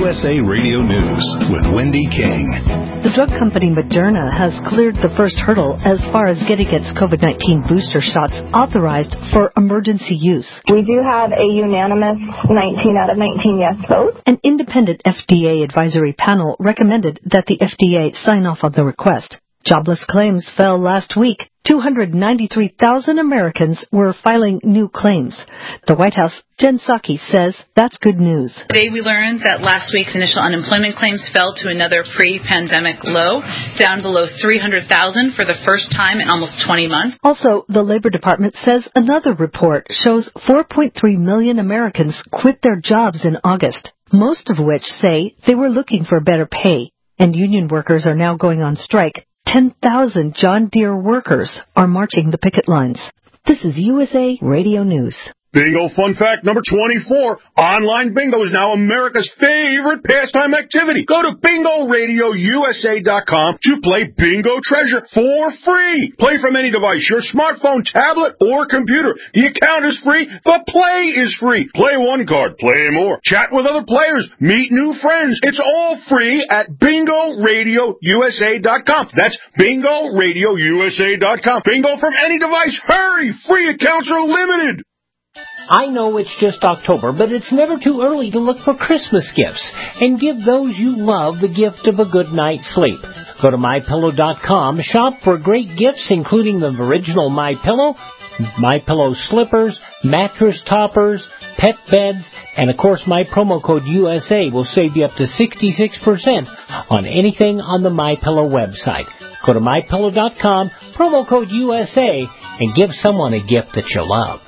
USA Radio News with Wendy King. The drug company Moderna has cleared the first hurdle as far as getting its COVID-19 booster shots authorized for emergency use. We do have a unanimous 19 out of 19 yes vote. An independent FDA advisory panel recommended that the FDA sign off on the request. Jobless claims fell last week. 293,000 Americans were filing new claims. The White House, Jen Psaki, says that's good news. Today we learned that last week's initial unemployment claims fell to another pre-pandemic low, down below 300,000 for the first time in almost 20 months. Also, the Labor Department says another report shows 4.3 million Americans quit their jobs in August, most of which say they were looking for better pay, and union workers are now going on strike. 10,000 John Deere workers are marching the picket lines. This is USA Radio News. Bingo fun fact number 24. Online bingo is now America's favorite pastime activity. Go to BingoRadioUSA.com to play Bingo Treasure for free. Play from any device, your smartphone, tablet, or computer. The account is free. The play is free. Play one card, play more. Chat with other players. Meet new friends. It's all free at BingoRadioUSA.com. That's BingoRadioUSA.com. Bingo from any device. Hurry! Free accounts are limited. I know it's just October, but it's never too early to look for Christmas gifts and give those you love the gift of a good night's sleep. Go to MyPillow.com, shop for great gifts including the original MyPillow, MyPillow slippers, mattress toppers, pet beds, and of course my promo code USA will save you up to 66% on anything on the MyPillow website. Go to MyPillow.com, promo code USA, and give someone a gift that you love.